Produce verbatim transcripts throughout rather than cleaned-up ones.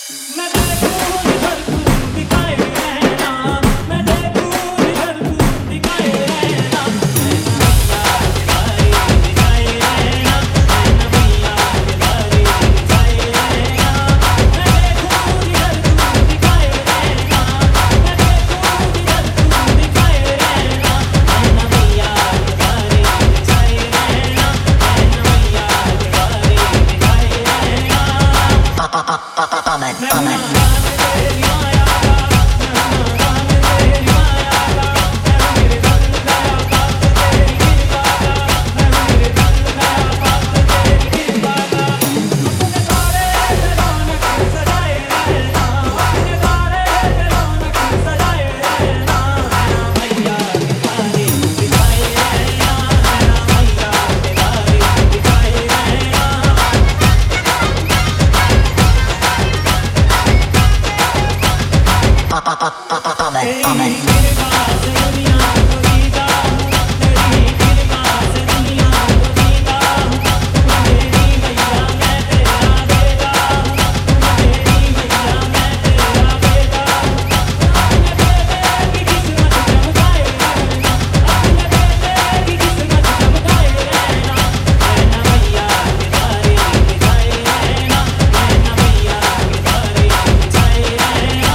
मैं देखूं जिधर तू दिखाए रहना, मैं देखूं जिधर तू दिखाए रहना, नैना मैया के तारे दिखाए रहना, नैना मैया के तारे दिखाए रहना। मैं देखूं जिधर तू दिखाए रहना, मैं देखूं जिधर तू दिखाए रहना, नैना मैया के तारे दिखाए रहना, नैना मैया के तारे दिखाए रहना। Amen, मैं amen. गुनाहगार तेरी माया का, मैं गुनाहगार तेरी माया का, मैं मेरे दर गया पाप तेरी कृपा का, मैं मेरे दर गया पाप तेरी कृपा का। अपने तारे पे रौनक सजाए रहना, अपने तारे पे रौनक सजाए रहना, नैना मैया के तारे दिखाए रहना, नैना मैया के तारे दिखाए रहना। Amen, amen. तेरी कृपा से दुनिया को जीता हूँ, तेरी कृपा से दुनिया को जीता हूँ। तू मेरी मैया मैं तेरा बेटा हूँ, तू मेरी मैया मैं तेरा बेटा हूँ। अपने बेटे की किस्मत चमकाए रहना, अपने बेटे की किस्मत चमकाए रहना, नैना मैया के तारे दिखाए रहना, नैना मैया के तारे दिखाए रहना।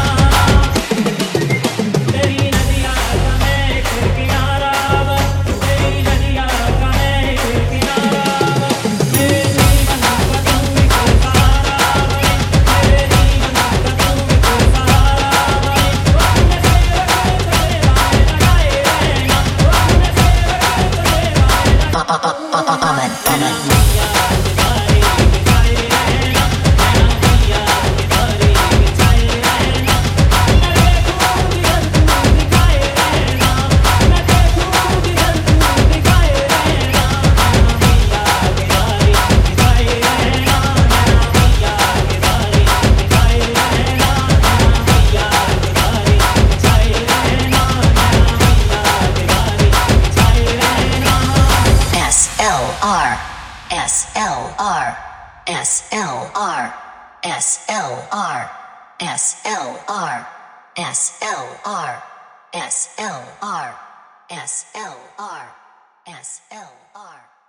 तेरी नदिया का मैं एक किनारा बस, तेरी नदिया का मैं एक किनारा बस, मेरे जीवन का तू एक सहारा बने, मेरे जीवन का तू एक सहारा बने। अपने सेवक को सेवाएं लगाए रहना, अपने सेवक को सेवाएं लगाए। Amen, amen. मैया के तारे दिखाए रहना, नैना मैया के तारे दिखाए रहना। मैं देखूं जिधर तू दिखाए रहना, मैं देखूं जिधर तू दिखाए रहना, नैना मैया के तारे दिखाए रहना, नैना मैया के तारे दिखाए रहना, नैना मैया के तारे दिखाए रहना, नैना मैया के तारे दिखाए रहना। S L R, S L R, S L R, S L R, S L R, S L R, S L R, S L R, S L R.